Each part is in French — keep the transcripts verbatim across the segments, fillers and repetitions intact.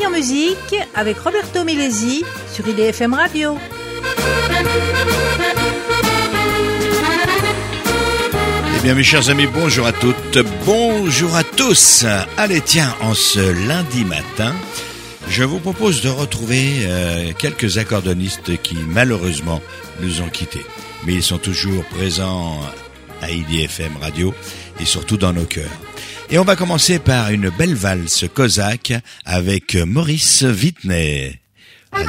en musique avec Roberto Milesi sur I D F M Radio. Eh bien mes chers amis, bonjour à toutes, bonjour à tous. Allez tiens, en ce lundi matin, je vous propose de retrouver euh, quelques accordonnistes qui malheureusement nous ont quittés. Mais ils sont toujours présents à I D F M Radio et surtout dans nos cœurs. Et on va commencer par une belle valse cosaque avec Maurice Vitnet. Allez.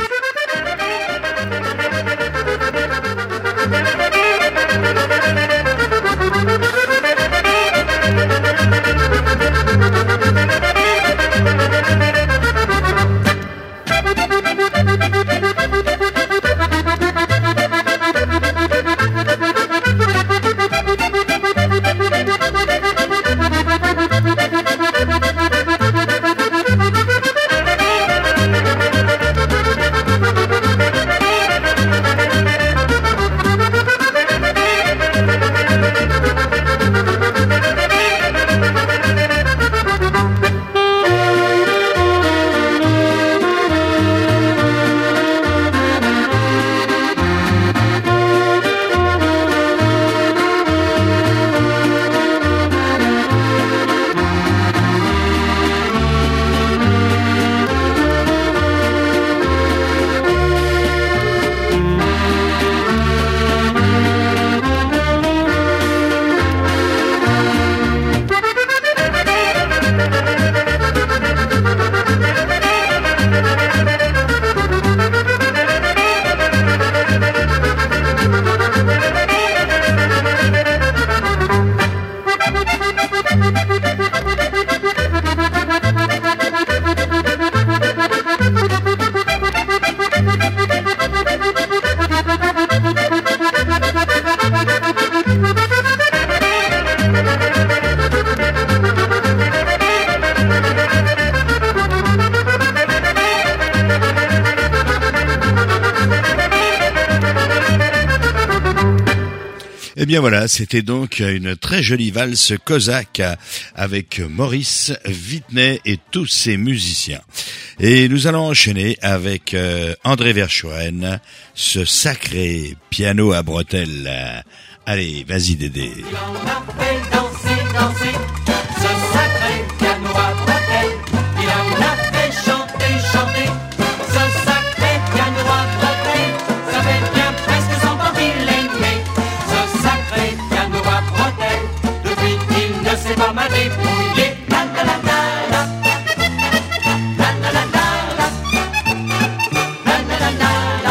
Eh bien voilà, c'était donc une très jolie valse cosaque avec Maurice Vitnet et tous ses musiciens. Et nous allons enchaîner avec euh, André Verschuren, ce sacré piano à bretelles. Allez, vas-y Dédé. Il en a fait danser, danser, ce sacré piano à bretelles. Il en a fait chanter, chanter, ce sacré piano à bretelles. Ça fait bien presque cent ans qu'il est né, ce sacré piano à bretelles. Depuis qu'il ne sait pas m'a débrouillé. La la la la la, la la la la la, la la la la la,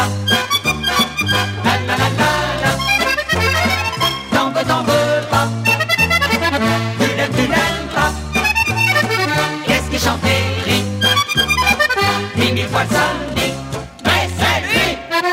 la la la la la. T'en veux, t'en veux pas, tu l'aimes, tu l'aimes pas. Qu'est-ce qui chante et rit, dix mille fois le samedi, mais c'est lui.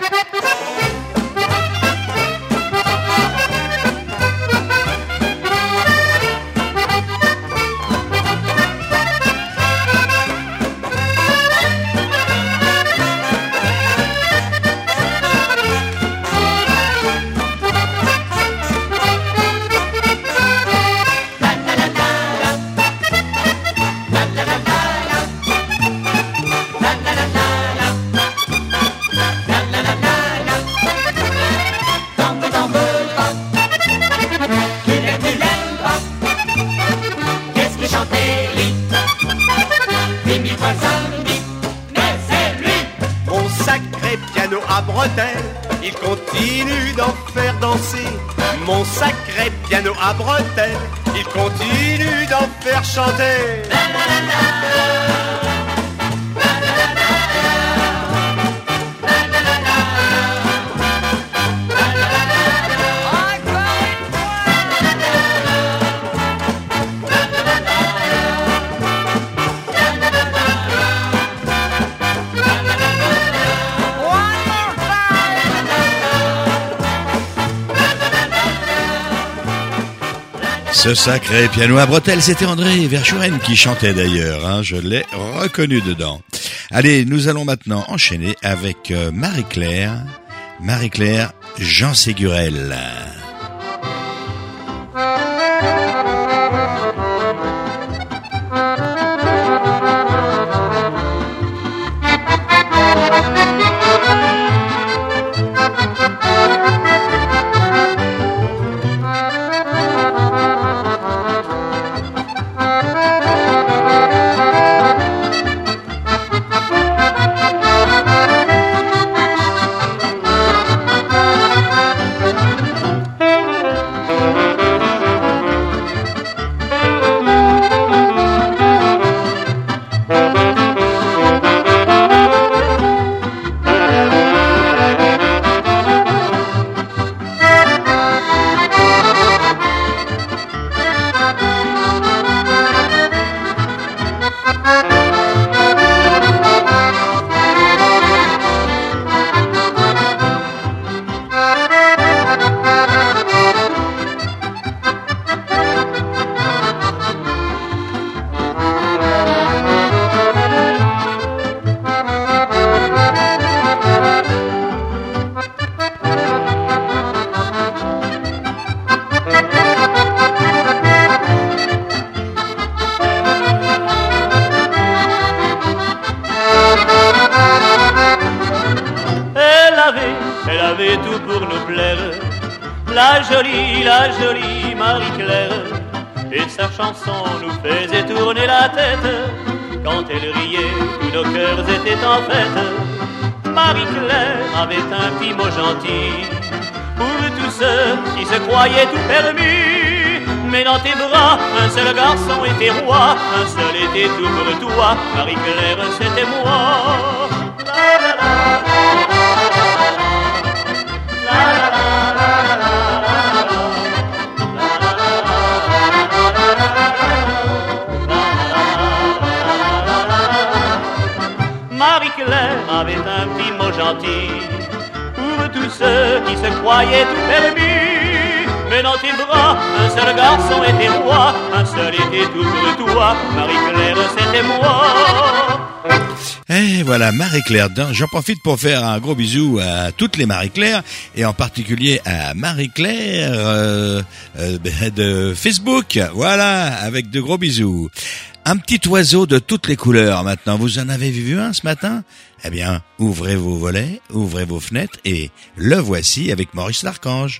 Il continue d'en faire danser. Mon sacré piano à bretelles, il continue d'en faire chanter. La, la, la, la. Ce sacré piano à bretelles, c'était André Verschuren qui chantait d'ailleurs, hein, je l'ai reconnu dedans. Allez, nous allons maintenant enchaîner avec euh, Marie-Claire, Marie-Claire Jean Ségurel. jolie, la jolie Marie-Claire. Et sa chanson nous faisait tourner la tête. Quand elle riait, tous nos cœurs étaient en fête. Marie-Claire avait un petit mot gentil pour tous ceux qui se croyaient tout permis. Mais dans tes bras, un seul garçon était roi, un seul était tout pour toi. Marie-Claire, c'était moi. La, la, la, la, la, la, la, la. Marie-Claire avait un petit mot gentil pour tous ceux qui se croyaient tout permis. Mais dans tes bras, un seul garçon était roi, un seul était tout pour toi. Marie-Claire, c'était moi. Et voilà, Marie-Claire. J'en profite pour faire un gros bisou à toutes les Marie-Claire, et en particulier à Marie-Claire euh, euh, de Facebook. Voilà, avec de gros bisous. Un petit oiseau de toutes les couleurs maintenant. Vous en avez vu un ce matin? Eh bien, ouvrez vos volets, ouvrez vos fenêtres, et le voici avec Maurice l'Archange.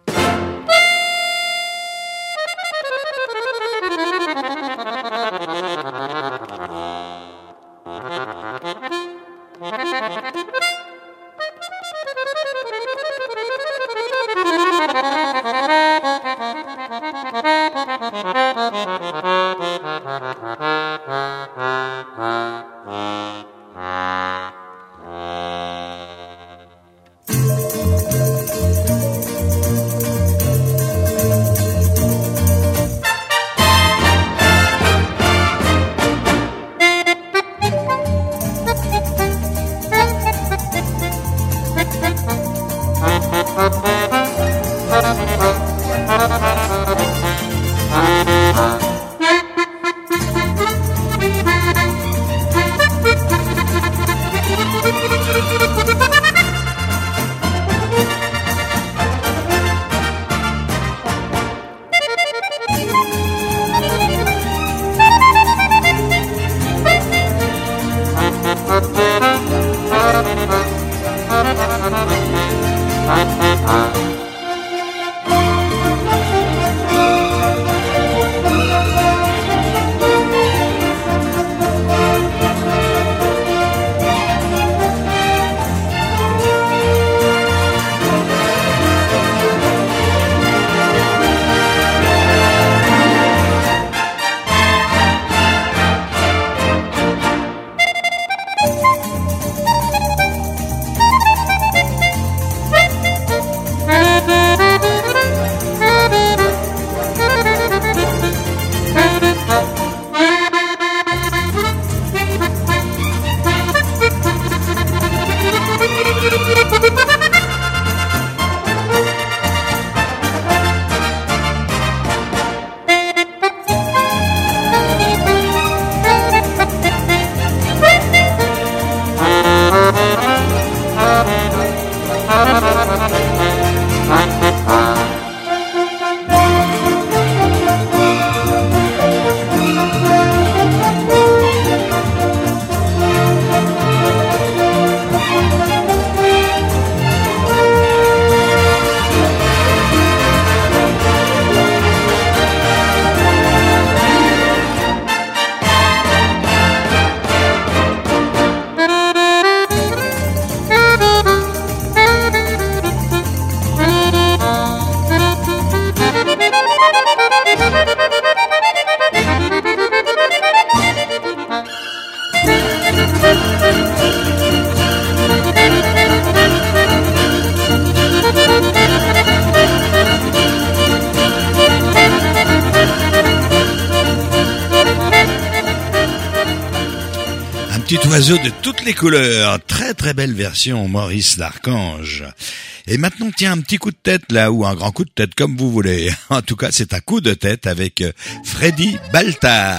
Petit oiseau de toutes les couleurs, très très belle version Maurice l'Archange. Et maintenant, tiens, un petit coup de tête là, ou un grand coup de tête, comme vous voulez. En tout cas, c'est un coup de tête avec Freddy Baltard.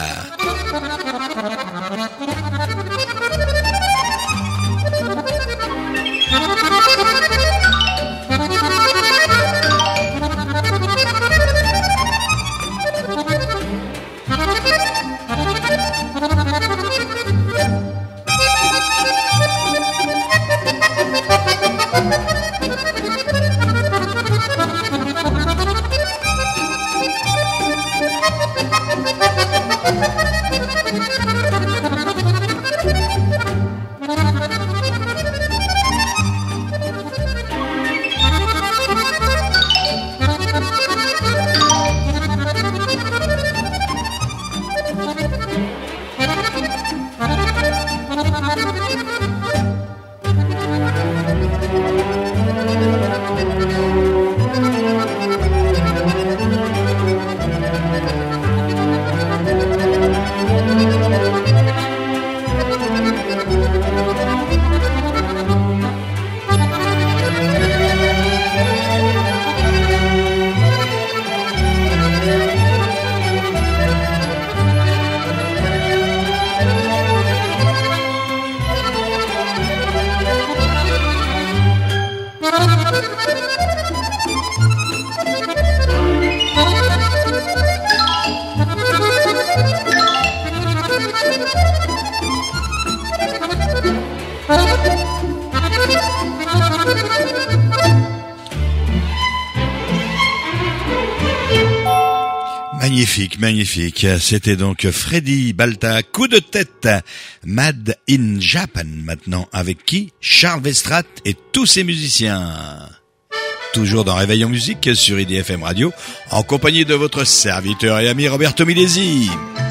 Magnifique, magnifique. C'était donc Freddy Balta, coup de tête, Made in Japan maintenant, avec qui? Charles Westrate et tous ses musiciens. Toujours dans Réveillon Musique sur I D F M Radio, en compagnie de votre serviteur et ami Roberto Milesi.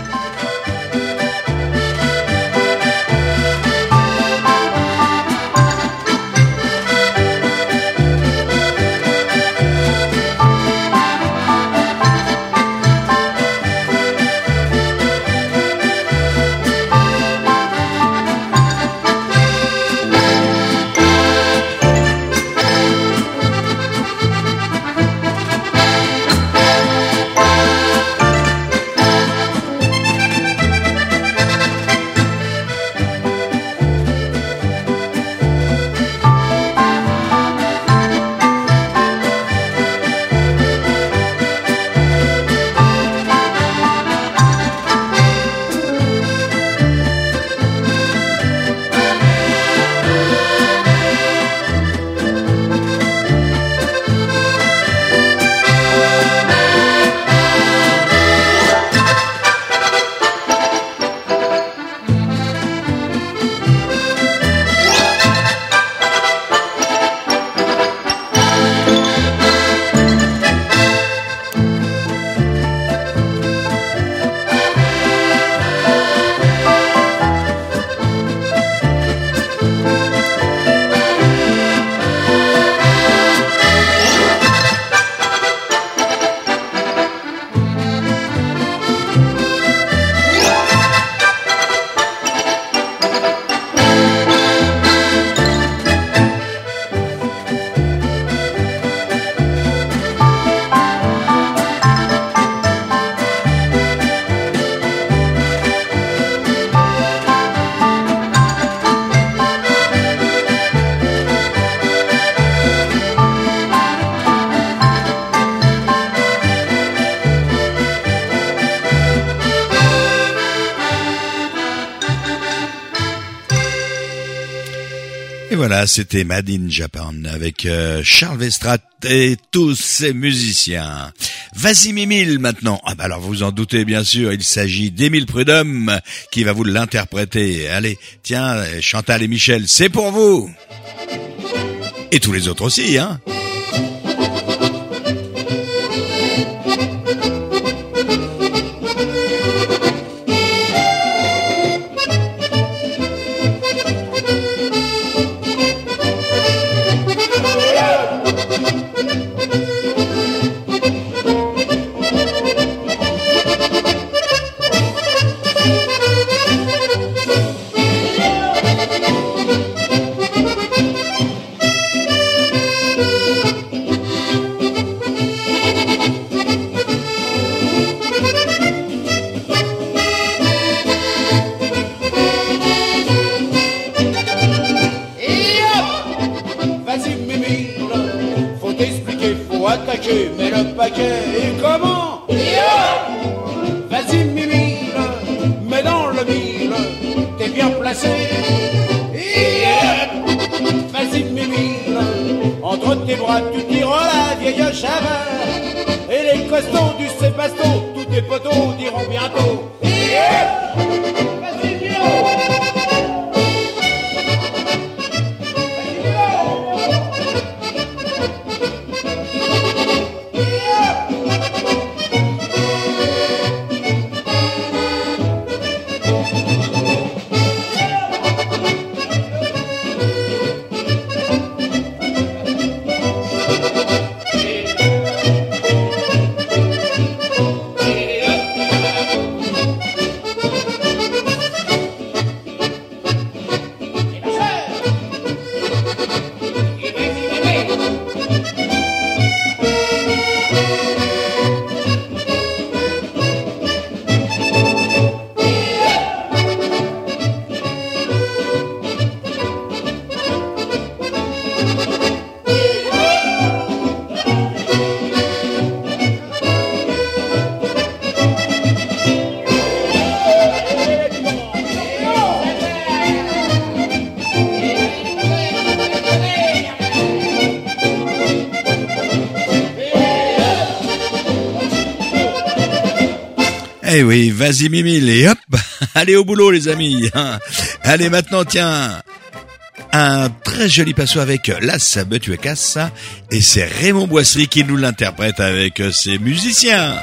Voilà, c'était Made in Japan avec euh, Charles Westrate et tous ses musiciens. Vas-y Mimile maintenant. Ah bah alors vous en doutez bien sûr, il s'agit d'Émile Prudhomme qui va vous l'interpréter. Allez, tiens, Chantal et Michel, c'est pour vous. Et tous les autres aussi, hein. Mais le paquet, et comment? Vas-y Mimile, mets dans le mille, t'es bien placé. Vas-y Mimile, entre tes bras tu tires la vieille chaveur. Et les costauds du Sébaston, tous tes potos diront bientôt. Vas-y Mimile. Eh oui, vas-y Mimile, et hop, allez au boulot les amis. Allez maintenant, tiens, un très joli passo avec Las Betuecas, et c'est Raymond Boisserie qui nous l'interprète avec ses musiciens.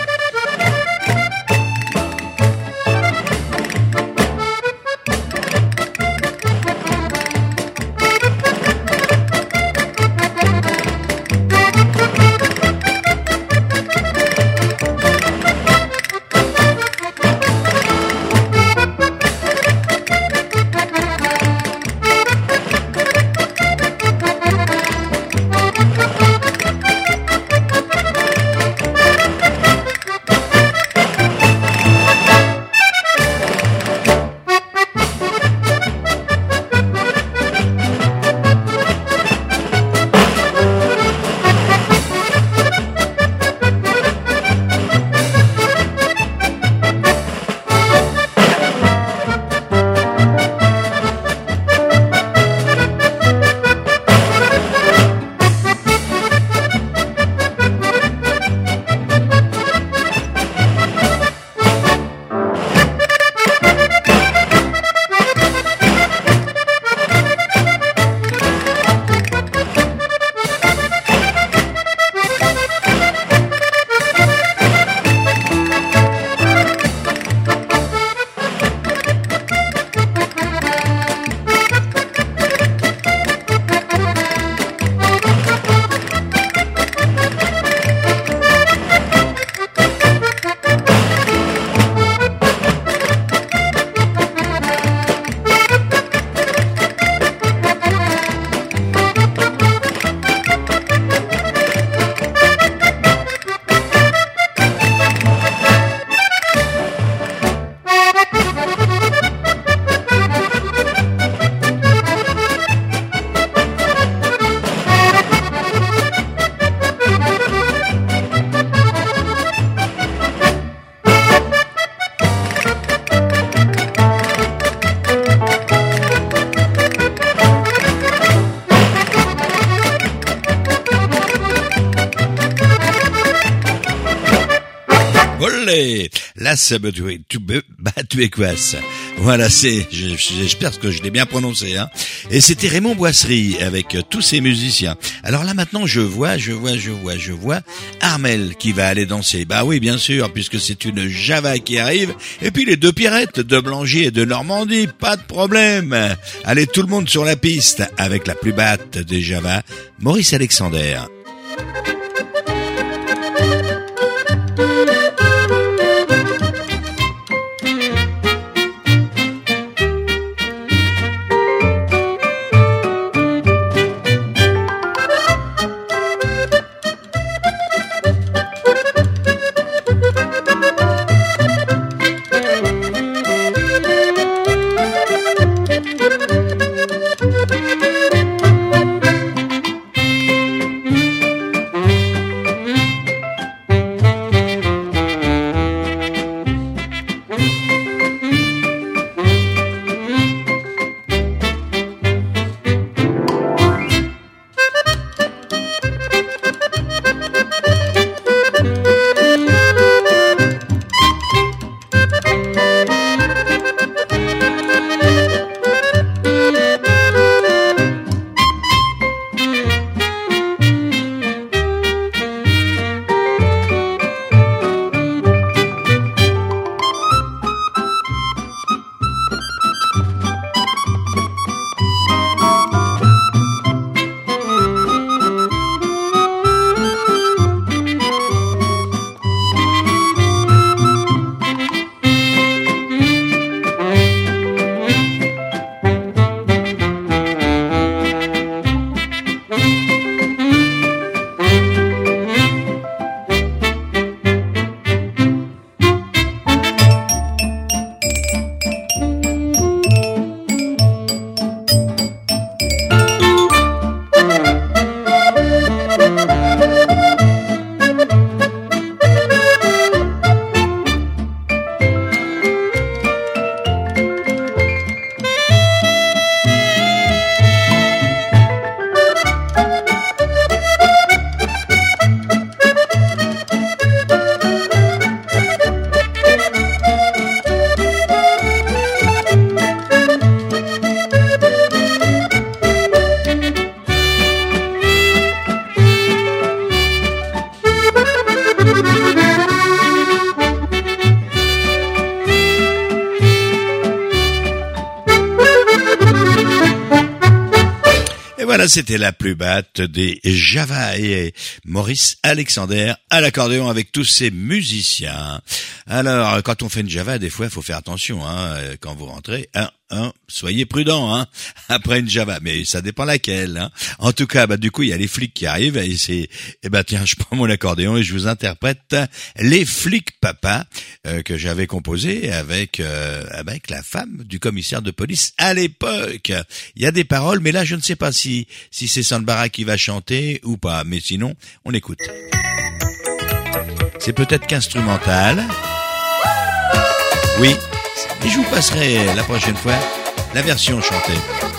Las Betuecas. Voilà, c'est, j'espère que je l'ai bien prononcé, hein. Et c'était Raymond Boisserie avec tous ses musiciens. Alors là maintenant, je vois, je vois, je vois, je vois Armel qui va aller danser. Bah oui, bien sûr, puisque c'est une Java qui arrive. Et puis les deux Pierrettes de Blangy et de Normandie, pas de problème. Allez, tout le monde sur la piste avec la plus batte des Java, Maurice Alexander. Voilà, c'était la plus batte des Java et Maurice Alexander à l'accordéon avec tous ses musiciens. Alors, quand on fait une Java, des fois, il faut faire attention, hein, quand vous rentrez. Un, un, soyez prudents, hein, après une Java. Mais ça dépend laquelle, hein. En tout cas, bah, du coup, il y a les flics qui arrivent et c'est, eh ben, tiens, je prends mon accordéon et je vous interprète les flics papa, euh, que j'avais composé avec, euh, avec la femme du commissaire de police à l'époque. Il y a des paroles, mais là, je ne sais pas si, si c'est Sandbara qui va chanter ou pas. Mais sinon, on écoute. C'est peut-être qu'instrumental. Oui. Et je vous passerai la prochaine fois la version chantée.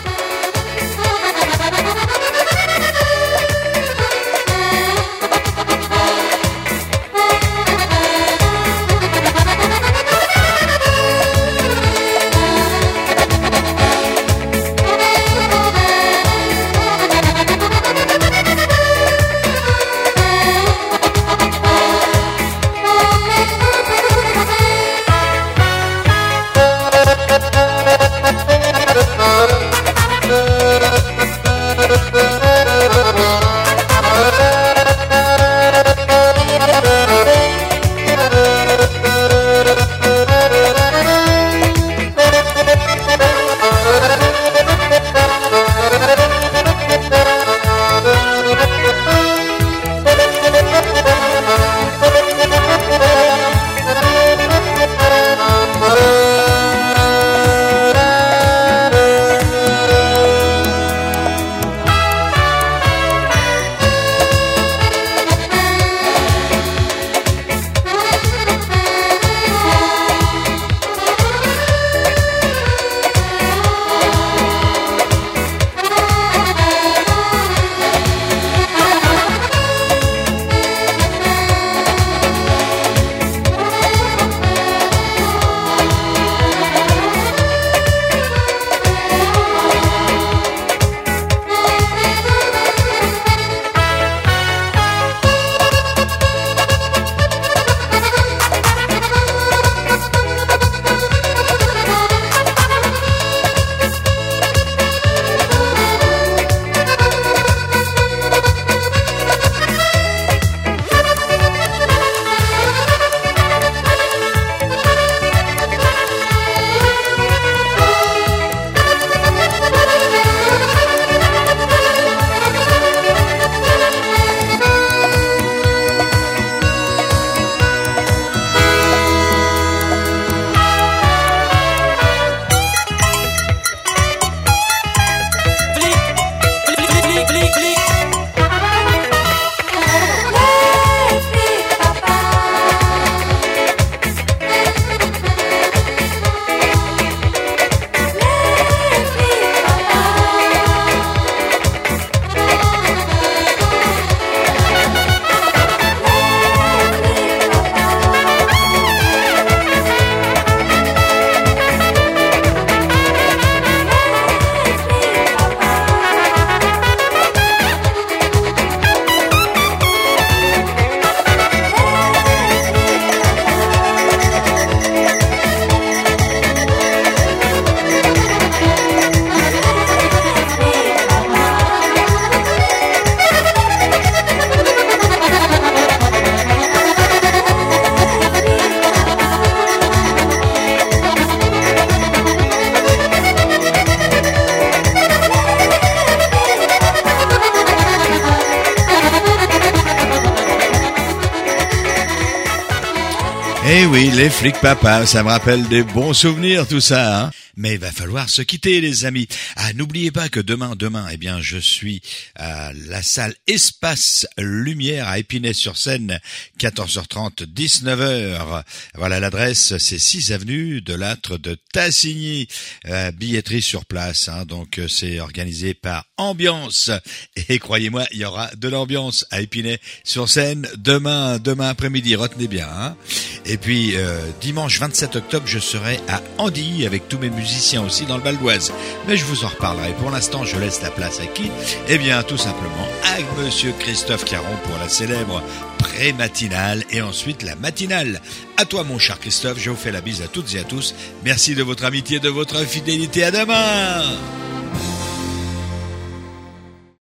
Eh oui, les flics papa, ça me rappelle des bons souvenirs tout ça, hein. Mais il va falloir se quitter, les amis. Ah, n'oubliez pas que demain, demain, eh bien, je suis à la salle Espace Lumière à Épinay-sur-Seine, quatorze heures trente, dix-neuf heures. Voilà l'adresse, c'est six avenue de Lattre de Tassigny. Euh, billetterie sur place, hein, donc c'est organisé par Ambiance. Et croyez-moi, il y aura de l'ambiance à Épinay-sur-Seine demain, demain après-midi. Retenez bien, hein. Et puis euh, dimanche vingt-sept octobre, je serai à Andilly avec tous mes musiciens aussi dans le Val d'Oise. Mais je vous en reparlerai. Pour l'instant, je laisse la place à qui? Eh bien, tout simplement à Monsieur Christophe Caron pour la célèbre pré-matinale et ensuite la matinale. À toi, mon cher Christophe, je vous fais la bise à toutes et à tous. Merci de votre amitié, de votre fidélité. À demain.